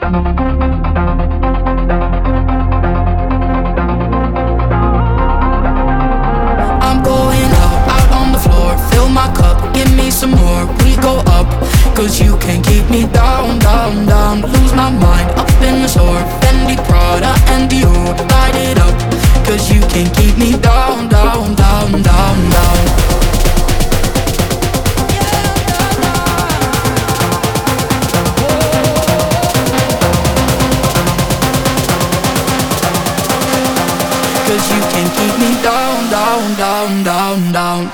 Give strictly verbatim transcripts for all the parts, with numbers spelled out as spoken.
I'm going out, out on the floor. Fill my cup, give me some more. We go up, cause you can't keep me down, down, down. Lose my mind, up in the store. Fendi, Prada, and Dior. Light it up, cause you can't keep me down, down, down, down, down. Cause you can't keep me down, down, down, down, down.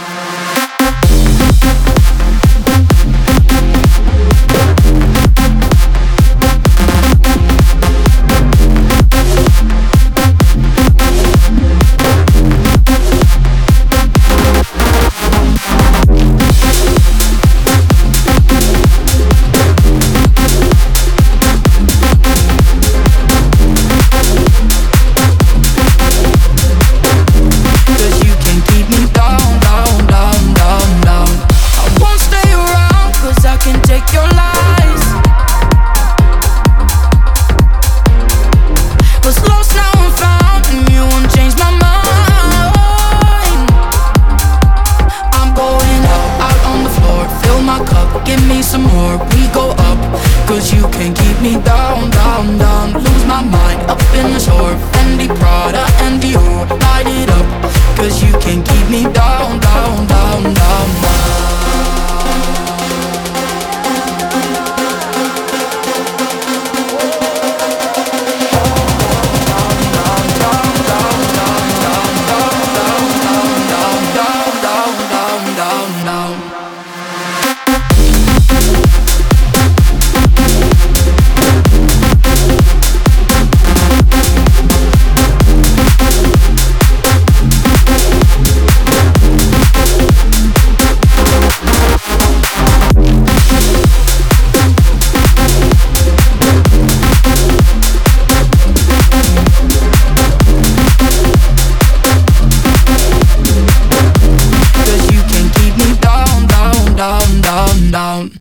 Cause you can't keep me down, down, down. Lose my mind, up in the store. Fendi, Prada, and Dior. Light it up, cause you can't keep me down.